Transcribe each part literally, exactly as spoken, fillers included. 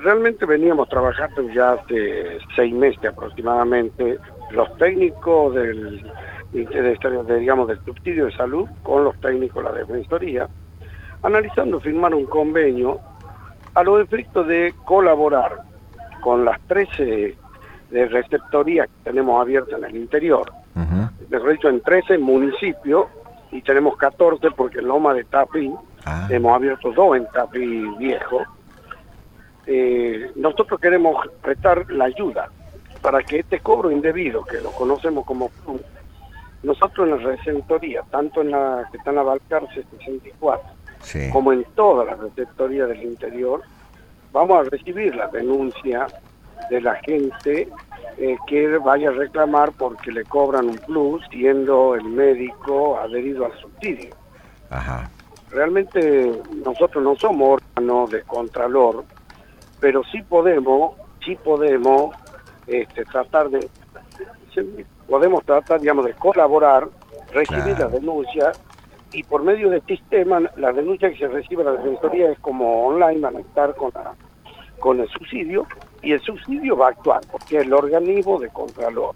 realmente veníamos trabajando ya hace seis meses aproximadamente, los técnicos del, de, de, digamos, del subsidio de salud con los técnicos de la Defensoría, analizando firmar un convenio a los efectos de colaborar con las trece de receptorías que tenemos abiertas en el interior. Uh-huh. De hecho, en trece municipios, y tenemos catorce porque en Loma de Tafí ah. hemos abierto dos en Tafí Viejo. Eh, nosotros queremos prestar la ayuda para que este cobro indebido, que lo conocemos como nosotros en la receptoría, tanto en la que está en la Balcarce sesenta y cuatro, sí, como en todas las receptorías del interior, vamos a recibir la denuncia de la gente eh, que vaya a reclamar porque le cobran un plus siendo el médico adherido al subsidio. Ajá. Realmente nosotros no somos órganos de contralor, pero sí podemos, sí podemos este, tratar de, podemos tratar, digamos, de colaborar, recibir claro. las denuncias, y por medio del sistema, la denuncia que se recibe a la Defensoría es como online, van a estar con, la, con el subsidio, y el subsidio va a actuar, porque es el organismo de contralor.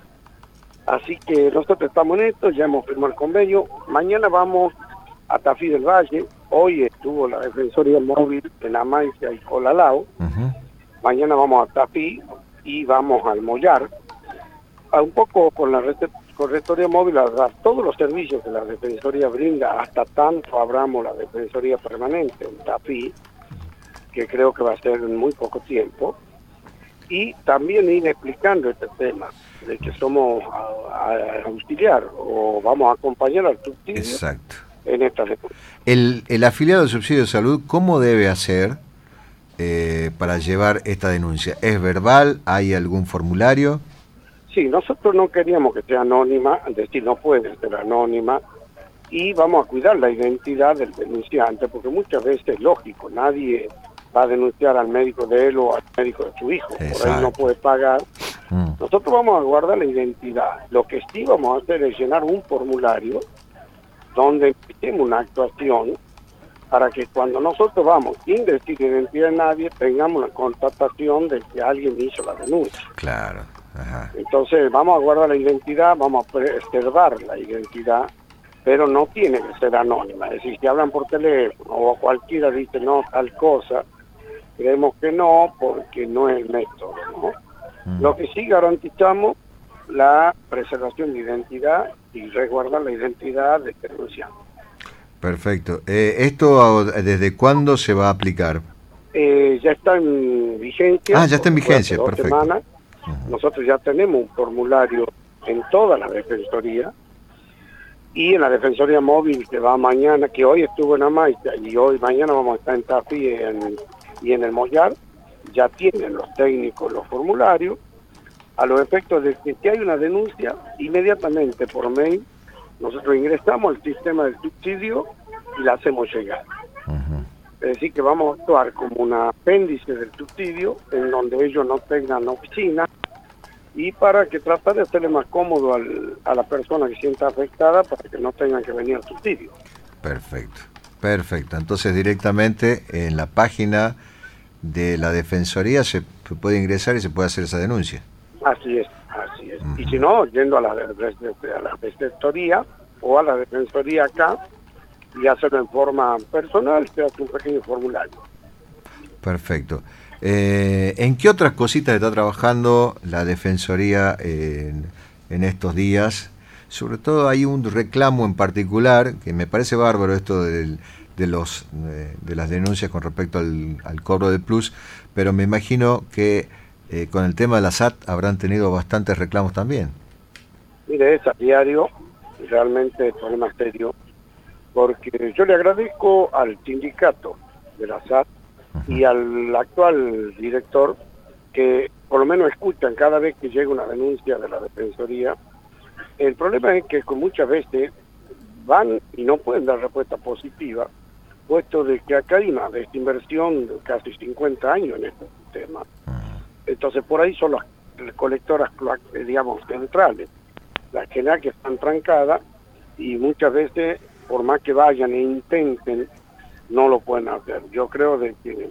Así que nosotros estamos en esto, ya hemos firmado el convenio, mañana vamos a Tafí del Valle, hoy estuvo la Defensoría Móvil en Amaitia y Colalao, uh-huh. mañana vamos a Tafí y vamos al Mollar, a un poco con la Defensoría Móvil a dar todos los servicios que la Defensoría brinda, hasta tanto abramos la Defensoría Permanente en Tafí, que creo que va a ser en muy poco tiempo, y también ir explicando este tema, de que somos a, a auxiliar o vamos a acompañar al subsidio. Exacto. En esta el, el afiliado del subsidio de salud, ¿cómo debe hacer eh, para llevar esta denuncia? ¿Es verbal? ¿Hay algún formulario? Sí, nosotros no queríamos que sea anónima, es decir, no puede ser anónima, y vamos a cuidar la identidad del denunciante, porque muchas veces es lógico, nadie va a denunciar al médico de él o al médico de su hijo, exacto, por ahí no puede pagar. Mm. Nosotros vamos a guardar la identidad. Lo que sí vamos a hacer es llenar un formulario donde empecemos una actuación para que cuando nosotros vamos, sin decir identidad de nadie, tengamos la constatación de que alguien hizo la denuncia. Claro. Ajá. Entonces vamos a guardar la identidad, vamos a preservar la identidad, pero no tiene que ser anónima. Es decir, si hablan por teléfono o cualquiera dice no, tal cosa, creemos que no, porque no es el método, ¿no? Mm. Lo que sí garantizamos la preservación de identidad y resguardar la identidad del denunciante. Perfecto. Eh, ¿Esto desde cuándo se va a aplicar? Eh, ya está en vigencia. Ah, ya está en vigencia, dos perfecto. Semanas. Uh-huh. Nosotros ya tenemos un formulario en toda la Defensoría y en la Defensoría Móvil que va mañana, que hoy estuvo en Amaitia y hoy mañana vamos a estar en Tafí en, y en el Mollar, ya tienen los técnicos los formularios, a los efectos de que si hay una denuncia, inmediatamente por mail, nosotros ingresamos al sistema del subsidio y la hacemos llegar. Uh-huh. Es decir, que vamos a actuar como un apéndice del subsidio, en donde ellos no tengan oficina, y para que tratar de hacerle más cómodo al, a la persona que sienta afectada, para que no tengan que venir al subsidio. Perfecto, perfecto. Entonces directamente en la página de la Defensoría se puede ingresar y se puede hacer esa denuncia. Así es, así es. Uh-huh. Y si no, yendo a la, a la receptoría o a la Defensoría acá, y hacerlo en forma personal, se hace un pequeño formulario. Perfecto. Eh, ¿En qué otras cositas está trabajando la Defensoría en, en estos días? Sobre todo hay un reclamo en particular, que me parece bárbaro esto del, de, los, de, de las denuncias con respecto al, al cobro del plus, pero me imagino que eh, con el tema de la S A T habrán tenido bastantes reclamos también. Mire, es a diario, realmente el problema es serio, porque yo le agradezco al sindicato de la S A T uh-huh. y al actual director que por lo menos escuchan cada vez que llega una denuncia de la Defensoría. El problema es que con muchas veces van y no pueden dar respuesta positiva, puesto de que acá hay una desinversión de casi cincuenta años en este sistema. Uh-huh. Entonces por ahí son las colectoras, digamos, centrales, las que que están trancadas, y muchas veces por más que vayan e intenten, no lo pueden hacer. Yo creo de que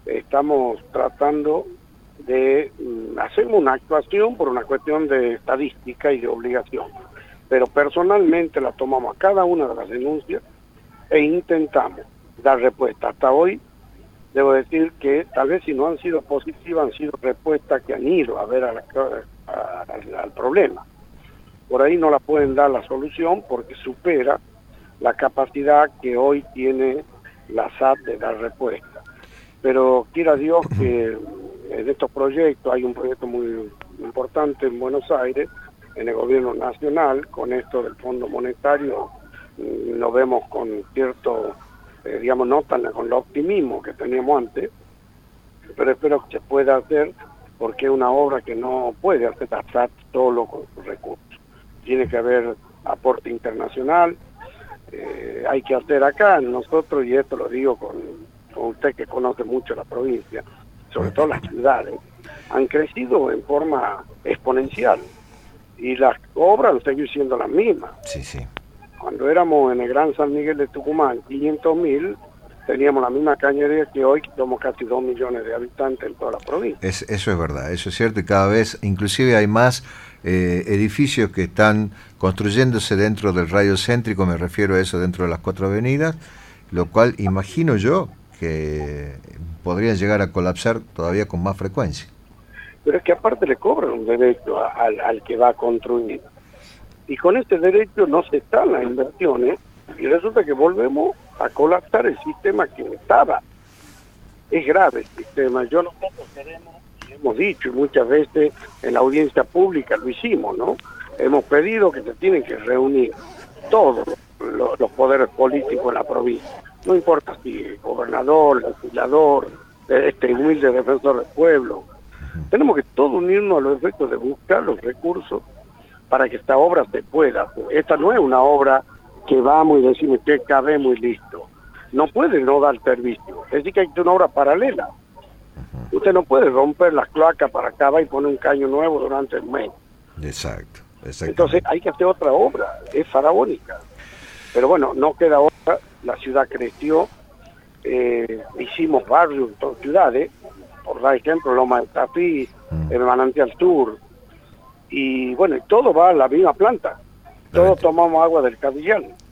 estamos tratando de mm, hacer una actuación por una cuestión de estadística y de obligación. Pero personalmente la tomamos a cada una de las denuncias e intentamos dar respuesta. Hasta hoy, debo decir que tal vez si no han sido positivas, han sido respuestas que han ido a ver a la, a, a, al problema. Por ahí no la pueden dar la solución porque supera la capacidad que hoy tiene la S A T de dar respuesta. Pero quiera Dios que en estos proyectos, hay un proyecto muy importante en Buenos Aires, en el gobierno nacional, con esto del Fondo Monetario, nos vemos con cierto, eh, digamos, no tan con el optimismo que teníamos antes, pero espero que se pueda hacer, porque es una obra que no puede hacer la S A T solo con sus recursos. Tiene que haber aporte internacional, eh, hay que hacer acá nosotros, y esto lo digo con, con usted que conoce mucho la provincia, sobre todo las ciudades, han crecido en forma exponencial, y las obras han seguido siendo las mismas. Sí, sí. Cuando éramos en el Gran San Miguel de Tucumán, quinientos mil, teníamos la misma cañería que hoy, que somos casi dos millones de habitantes en toda la provincia. Es, eso es verdad, eso es cierto, y cada vez, inclusive hay más eh, edificios que están construyéndose dentro del radio céntrico, me refiero a eso, dentro de las cuatro avenidas, lo cual imagino yo que podrían llegar a colapsar todavía con más frecuencia. Pero es que aparte le cobran un derecho a, al, al que va a construir. Y con este derecho no se están las inversiones, y resulta que volvemos a colapsar el sistema que estaba. Es grave el sistema. Yo nosotros queremos, y hemos dicho, y muchas veces en la audiencia pública lo hicimos, ¿no? Hemos pedido que se tienen que reunir todos los, los poderes políticos en la provincia. No importa si gobernador, legislador, este humilde defensor del pueblo. Tenemos que todos unirnos a los efectos de buscar los recursos para que esta obra se pueda hacer. Esta no es una obra que vamos y decimos que cabemos y listo. No puede no dar servicio. Es decir, que hay una obra paralela. Usted no puede romper las cloacas para acabar y poner un caño nuevo durante el mes. Exacto, exacto. Entonces hay que hacer otra obra. Es faraónica. Pero bueno, no queda otra. La ciudad creció. Eh, hicimos barrios en todas ciudades. Por dar ejemplo, Loma de Tafí, mm. el Manantial Sur. Y bueno, todo va a la misma planta. Todos tomamos agua del Cadillán.